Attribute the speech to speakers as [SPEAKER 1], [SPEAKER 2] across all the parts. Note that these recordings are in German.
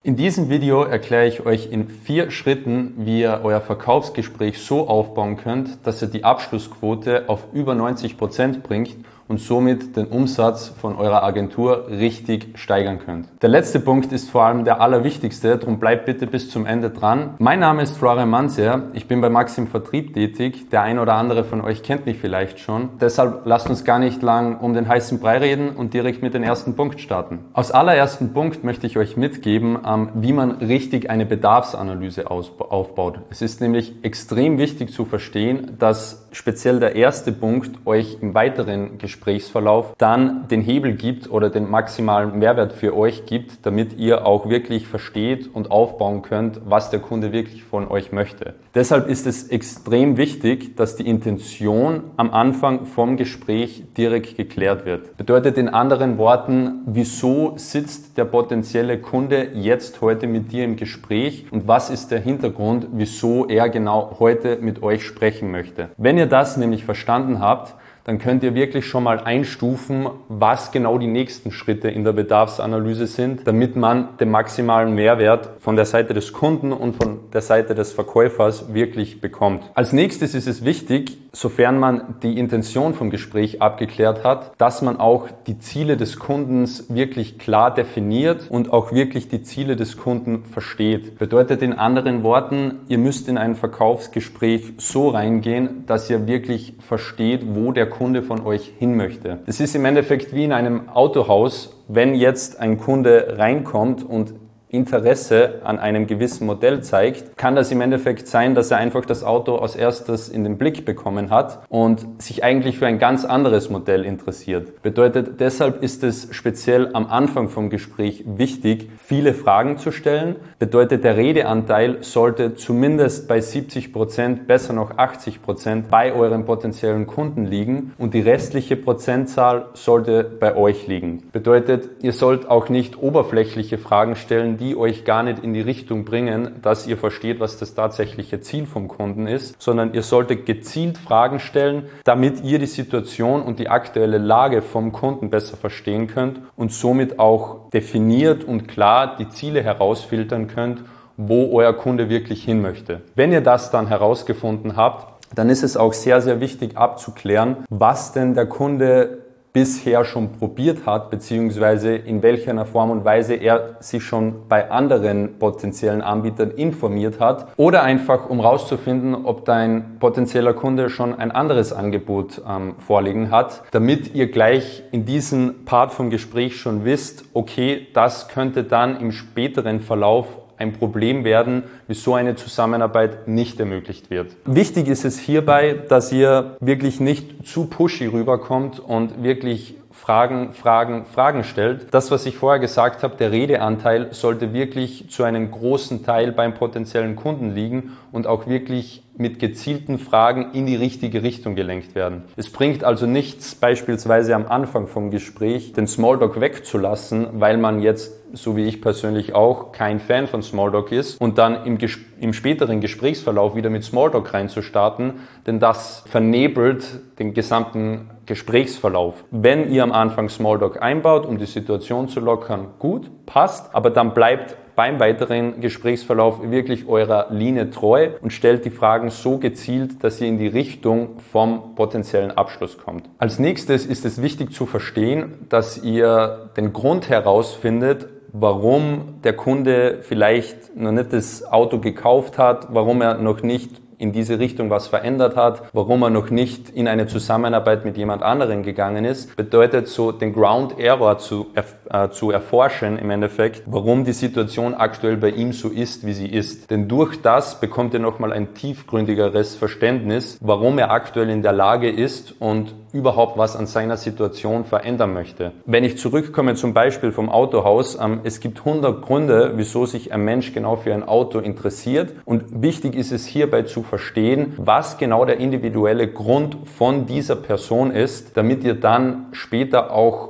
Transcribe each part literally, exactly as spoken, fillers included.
[SPEAKER 1] In diesem Video erkläre ich euch in vier Schritten, wie ihr euer Verkaufsgespräch so aufbauen könnt, dass ihr die Abschlussquote auf über neunzig Prozent bringt und somit den Umsatz von eurer Agentur richtig steigern könnt. Der letzte Punkt ist vor allem der allerwichtigste, darum bleibt bitte bis zum Ende dran. Mein Name ist Florian Manser, ich bin bei Max im Vertrieb tätig. Der ein oder andere von euch kennt mich vielleicht schon. Deshalb lasst uns gar nicht lang um den heißen Brei reden und direkt mit dem ersten Punkt starten. Als allerersten Punkt möchte ich euch mitgeben, wie man richtig eine Bedarfsanalyse aufbaut. Es ist nämlich extrem wichtig zu verstehen, dass speziell der erste Punkt euch im weiteren Gespräch Gesprächsverlauf dann den Hebel gibt oder den maximalen Mehrwert für euch gibt, damit ihr auch wirklich versteht und aufbauen könnt, was der Kunde wirklich von euch möchte. Deshalb ist es extrem wichtig, dass die Intention am Anfang vom Gespräch direkt geklärt wird. Bedeutet in anderen Worten, wieso sitzt der potenzielle Kunde jetzt heute mit dir im Gespräch und was ist der Hintergrund, wieso er genau heute mit euch sprechen möchte. Wenn ihr das nämlich verstanden habt, dann könnt ihr wirklich schon mal einstufen, was genau die nächsten Schritte in der Bedarfsanalyse sind, damit man den maximalen Mehrwert von der Seite des Kunden und von der Seite des Verkäufers wirklich bekommt. Als nächstes ist es wichtig, sofern man die Intention vom Gespräch abgeklärt hat, dass man auch die Ziele des Kundens wirklich klar definiert und auch wirklich die Ziele des Kunden versteht. Bedeutet in anderen Worten, ihr müsst in ein Verkaufsgespräch so reingehen, dass ihr wirklich versteht, wo der Kunde von euch hin möchte. Es ist im Endeffekt wie in einem Autohaus, wenn jetzt ein Kunde reinkommt und Interesse an einem gewissen Modell zeigt, kann das im Endeffekt sein, dass er einfach das Auto als erstes in den Blick bekommen hat und sich eigentlich für ein ganz anderes Modell interessiert. Bedeutet, deshalb ist es speziell am Anfang vom Gespräch wichtig, viele Fragen zu stellen. Bedeutet, der Redeanteil sollte zumindest bei siebzig Prozent, besser noch achtzig Prozent bei eurem potenziellen Kunden liegen und die restliche Prozentzahl sollte bei euch liegen. Bedeutet, ihr sollt auch nicht oberflächliche Fragen stellen, die euch gar nicht in die Richtung bringen, dass ihr versteht, was das tatsächliche Ziel vom Kunden ist, sondern ihr solltet gezielt Fragen stellen, damit ihr die Situation und die aktuelle Lage vom Kunden besser verstehen könnt und somit auch definiert und klar die Ziele herausfiltern könnt, wo euer Kunde wirklich hin möchte. Wenn ihr das dann herausgefunden habt, dann ist es auch sehr, sehr wichtig abzuklären, was denn der Kunde bisher schon probiert hat, beziehungsweise in welcher Form und Weise er sich schon bei anderen potenziellen Anbietern informiert hat oder einfach um rauszufinden, ob dein potenzieller Kunde schon ein anderes Angebot ähm, vorliegen hat, damit ihr gleich in diesem Part vom Gespräch schon wisst, okay, das könnte dann im späteren Verlauf ein Problem werden, wieso eine Zusammenarbeit nicht ermöglicht wird. Wichtig ist es hierbei, dass ihr wirklich nicht zu pushy rüberkommt und wirklich Fragen, Fragen, Fragen stellt. Das, was ich vorher gesagt habe, der Redeanteil sollte wirklich zu einem großen Teil beim potenziellen Kunden liegen und auch wirklich mit gezielten Fragen in die richtige Richtung gelenkt werden. Es bringt also nichts, beispielsweise am Anfang vom Gespräch den Smalltalk wegzulassen, weil man jetzt, so wie ich persönlich auch, kein Fan von Smalltalk ist und dann im, Ges- im späteren Gesprächsverlauf wieder mit Smalltalk reinzustarten, denn das vernebelt den gesamten Gesprächsverlauf. Wenn ihr am Anfang Smalltalk einbaut, um die Situation zu lockern, gut, passt, aber dann bleibt beim weiteren Gesprächsverlauf wirklich eurer Linie treu und stellt die Fragen so gezielt, dass ihr in die Richtung vom potenziellen Abschluss kommt. Als nächstes ist es wichtig zu verstehen, dass ihr den Grund herausfindet, warum der Kunde vielleicht noch nicht das Auto gekauft hat, warum er noch nicht in diese Richtung was verändert hat, warum er noch nicht in eine Zusammenarbeit mit jemand anderem gegangen ist, bedeutet so den Ground Error zu, äh, zu erforschen im Endeffekt, warum die Situation aktuell bei ihm so ist, wie sie ist. Denn durch das bekommt ihr nochmal ein tiefgründigeres Verständnis, warum er aktuell in der Lage ist und überhaupt was an seiner Situation verändern möchte. Wenn ich zurückkomme zum Beispiel vom Autohaus, ähm, es gibt hundert Gründe, wieso sich ein Mensch genau für ein Auto interessiert und wichtig ist es hierbei zu verstehen, was genau der individuelle Grund von dieser Person ist, damit ihr dann später auch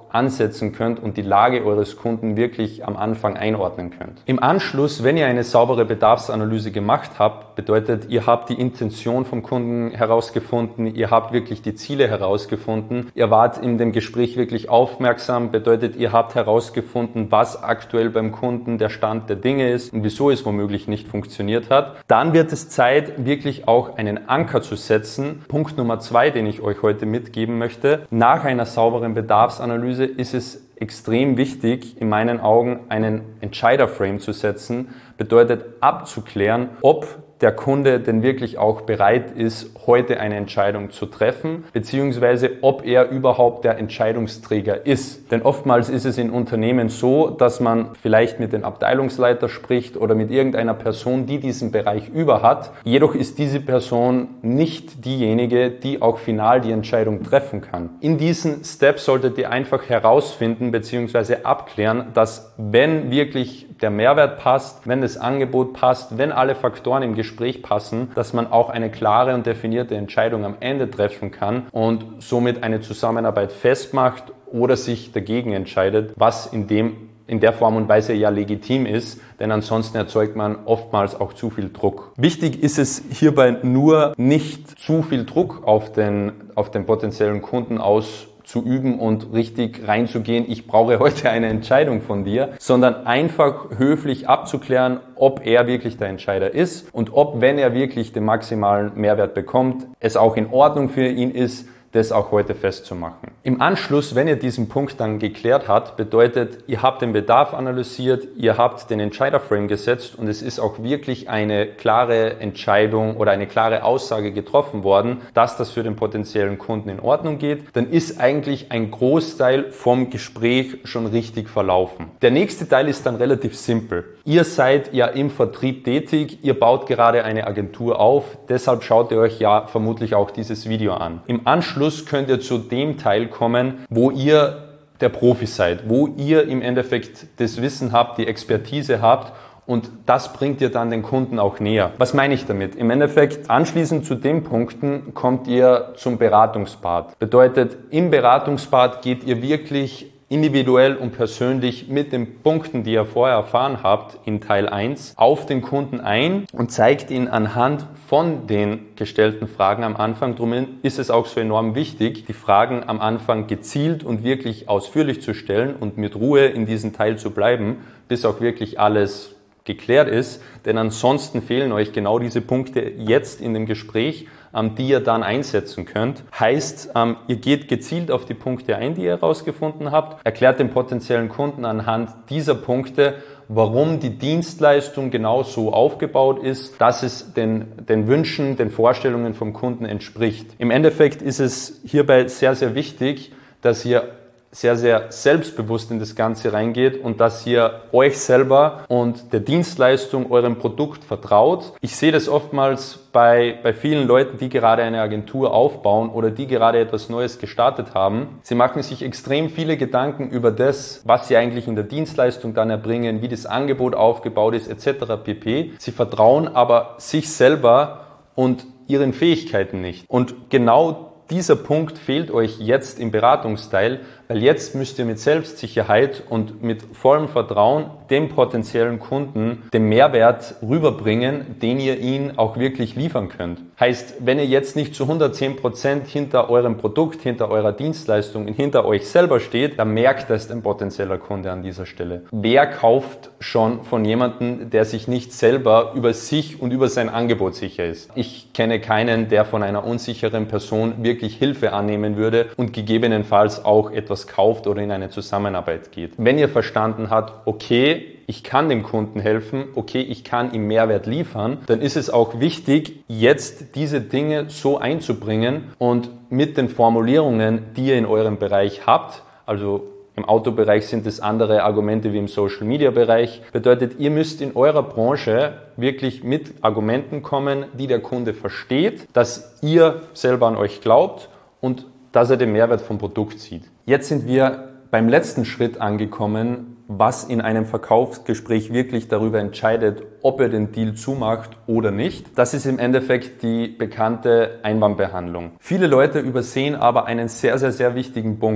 [SPEAKER 1] ansetzen könnt und die Lage eures Kunden wirklich am Anfang einordnen könnt. Im Anschluss, wenn ihr eine saubere Bedarfsanalyse gemacht habt, bedeutet, ihr habt die Intention vom Kunden herausgefunden, ihr habt wirklich die Ziele herausgefunden, ihr wart in dem Gespräch wirklich aufmerksam, bedeutet, ihr habt herausgefunden, was aktuell beim Kunden der Stand der Dinge ist und wieso es womöglich nicht funktioniert hat, dann wird es Zeit, wirklich auch einen Anker zu setzen. Punkt Nummer zwei, den ich euch heute mitgeben möchte. Nach einer sauberen Bedarfsanalyse ist es extrem wichtig, in meinen Augen einen Entscheiderframe zu setzen, bedeutet abzuklären, ob der Kunde denn wirklich auch bereit ist, heute eine Entscheidung zu treffen, beziehungsweise ob er überhaupt der Entscheidungsträger ist. Denn oftmals ist es in Unternehmen so, dass man vielleicht mit dem Abteilungsleiter spricht oder mit irgendeiner Person, die diesen Bereich über hat. Jedoch ist diese Person nicht diejenige, die auch final die Entscheidung treffen kann. In diesen Steps solltet ihr einfach herausfinden beziehungsweise abklären, dass wenn wirklich der Mehrwert passt, wenn das Angebot passt, wenn alle Faktoren im Gespräch passen, dass man auch eine klare und definierte Entscheidung am Ende treffen kann und somit eine Zusammenarbeit festmacht oder sich dagegen entscheidet, was in dem in der Form und Weise ja legitim ist, denn ansonsten erzeugt man oftmals auch zu viel Druck. Wichtig ist es hierbei nur, nicht zu viel Druck auf den, auf den potenziellen Kunden aus zu üben und richtig reinzugehen, ich brauche heute eine Entscheidung von dir, sondern einfach höflich abzuklären, ob er wirklich der Entscheider ist und ob, wenn er wirklich den maximalen Mehrwert bekommt, es auch in Ordnung für ihn ist, das auch heute festzumachen. Im Anschluss, wenn ihr diesen Punkt dann geklärt habt, bedeutet, ihr habt den Bedarf analysiert, ihr habt den Entscheiderframe gesetzt und es ist auch wirklich eine klare Entscheidung oder eine klare Aussage getroffen worden, dass das für den potenziellen Kunden in Ordnung geht, dann ist eigentlich ein Großteil vom Gespräch schon richtig verlaufen. Der nächste Teil ist dann relativ simpel. Ihr seid ja im Vertrieb tätig, ihr baut gerade eine Agentur auf, deshalb schaut ihr euch ja vermutlich auch dieses Video an. Im Anschluss könnt ihr zu dem Teil kommen, wo ihr der Profi seid, wo ihr im Endeffekt das Wissen habt, die Expertise habt und das bringt ihr dann den Kunden auch näher. Was meine ich damit? Im Endeffekt, anschließend zu den Punkten kommt ihr zum Beratungspart. Bedeutet, im Beratungspart geht ihr wirklich individuell und persönlich mit den Punkten, die ihr vorher erfahren habt in Teil eins, auf den Kunden ein und zeigt ihn anhand von den gestellten Fragen am Anfang. Darum ist es auch so enorm wichtig, die Fragen am Anfang gezielt und wirklich ausführlich zu stellen und mit Ruhe in diesem Teil zu bleiben, bis auch wirklich alles geklärt ist, denn ansonsten fehlen euch genau diese Punkte jetzt in dem Gespräch, die ihr dann einsetzen könnt. Heißt, ihr geht gezielt auf die Punkte ein, die ihr herausgefunden habt, erklärt dem potenziellen Kunden anhand dieser Punkte, warum die Dienstleistung genau so aufgebaut ist, dass es den, den Wünschen, den Vorstellungen vom Kunden entspricht. Im Endeffekt ist es hierbei sehr, sehr wichtig, dass ihr sehr, sehr selbstbewusst in das Ganze reingeht und dass ihr euch selber und der Dienstleistung, eurem Produkt vertraut. Ich sehe das oftmals bei, bei vielen Leuten, die gerade eine Agentur aufbauen oder die gerade etwas Neues gestartet haben. Sie machen sich extrem viele Gedanken über das, was sie eigentlich in der Dienstleistung dann erbringen, wie das Angebot aufgebaut ist, et cetera pp. Sie vertrauen aber sich selber und ihren Fähigkeiten nicht. Und genau dieser Punkt fehlt euch jetzt im Beratungsteil, weil jetzt müsst ihr mit Selbstsicherheit und mit vollem Vertrauen dem potenziellen Kunden den Mehrwert rüberbringen, den ihr ihn auch wirklich liefern könnt. Heißt, wenn ihr jetzt nicht zu hundertzehn Prozent hinter eurem Produkt, hinter eurer Dienstleistung, hinter euch selber steht, dann merkt das ein potenzieller Kunde an dieser Stelle. Wer kauft schon von jemandem, der sich nicht selber über sich und über sein Angebot sicher ist? Ich kenne keinen, der von einer unsicheren Person wirklich Hilfe annehmen würde und gegebenenfalls auch etwas kauft oder in eine Zusammenarbeit geht. Wenn ihr verstanden habt, okay, ich kann dem Kunden helfen, okay, ich kann ihm Mehrwert liefern, dann ist es auch wichtig, jetzt diese Dinge so einzubringen und mit den Formulierungen, die ihr in eurem Bereich habt, also im Autobereich sind es andere Argumente wie im Social-Media-Bereich, bedeutet, ihr müsst in eurer Branche wirklich mit Argumenten kommen, die der Kunde versteht, dass ihr selber an euch glaubt und dass er den Mehrwert vom Produkt sieht. Jetzt sind wir beim letzten Schritt angekommen, was in einem Verkaufsgespräch wirklich darüber entscheidet, ob er den Deal zumacht oder nicht. Das ist im Endeffekt die bekannte Einwandbehandlung. Viele Leute übersehen aber einen sehr, sehr, sehr wichtigen Punkt.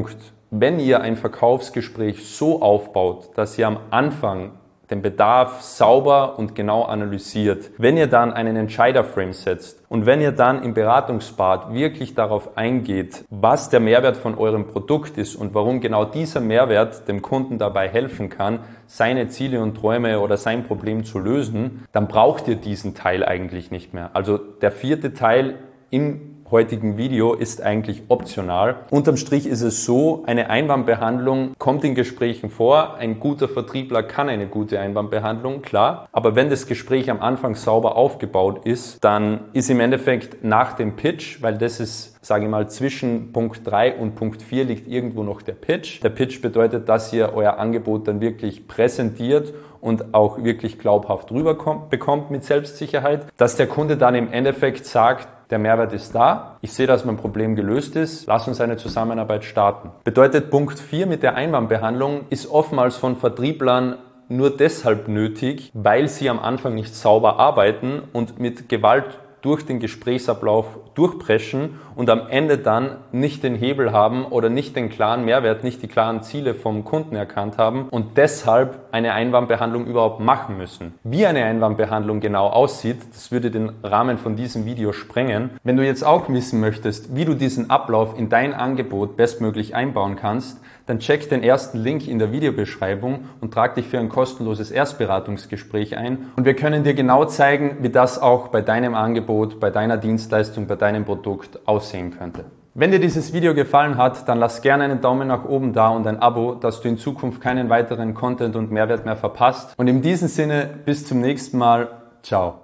[SPEAKER 1] Wenn ihr ein Verkaufsgespräch so aufbaut, dass ihr am Anfang den Bedarf sauber und genau analysiert, wenn ihr dann einen Entscheiderframe setzt und wenn ihr dann im Beratungspart wirklich darauf eingeht, was der Mehrwert von eurem Produkt ist und warum genau dieser Mehrwert dem Kunden dabei helfen kann, seine Ziele und Träume oder sein Problem zu lösen, dann braucht ihr diesen Teil eigentlich nicht mehr. Also der vierte Teil im heutigen Video ist eigentlich optional. Unterm Strich ist es so, eine Einwandbehandlung kommt in Gesprächen vor. Ein guter Vertriebler kann eine gute Einwandbehandlung, klar. Aber wenn das Gespräch am Anfang sauber aufgebaut ist, dann ist im Endeffekt nach dem Pitch, weil das ist, sage ich mal, zwischen Punkt drei und Punkt vier liegt irgendwo noch der Pitch. Der Pitch bedeutet, dass ihr euer Angebot dann wirklich präsentiert und auch wirklich glaubhaft rüberkommt, bekommt mit Selbstsicherheit, dass der Kunde dann im Endeffekt sagt, der Mehrwert ist da, ich sehe, dass mein Problem gelöst ist, lass uns eine Zusammenarbeit starten. Bedeutet, Punkt vier mit der Einwandbehandlung ist oftmals von Vertrieblern nur deshalb nötig, weil sie am Anfang nicht sauber arbeiten und mit Gewalt durch den Gesprächsablauf durchpreschen und am Ende dann nicht den Hebel haben oder nicht den klaren Mehrwert, nicht die klaren Ziele vom Kunden erkannt haben und deshalb eine Einwandbehandlung überhaupt machen müssen. Wie eine Einwandbehandlung genau aussieht, das würde den Rahmen von diesem Video sprengen. Wenn du jetzt auch wissen möchtest, wie du diesen Ablauf in dein Angebot bestmöglich einbauen kannst, dann check den ersten Link in der Videobeschreibung und trag dich für ein kostenloses Erstberatungsgespräch ein. Und wir können dir genau zeigen, wie das auch bei deinem Angebot, bei deiner Dienstleistung, bei deinem Produkt aussehen könnte. Wenn dir dieses Video gefallen hat, dann lass gerne einen Daumen nach oben da und ein Abo, dass du in Zukunft keinen weiteren Content und Mehrwert mehr verpasst. Und in diesem Sinne, bis zum nächsten Mal. Ciao.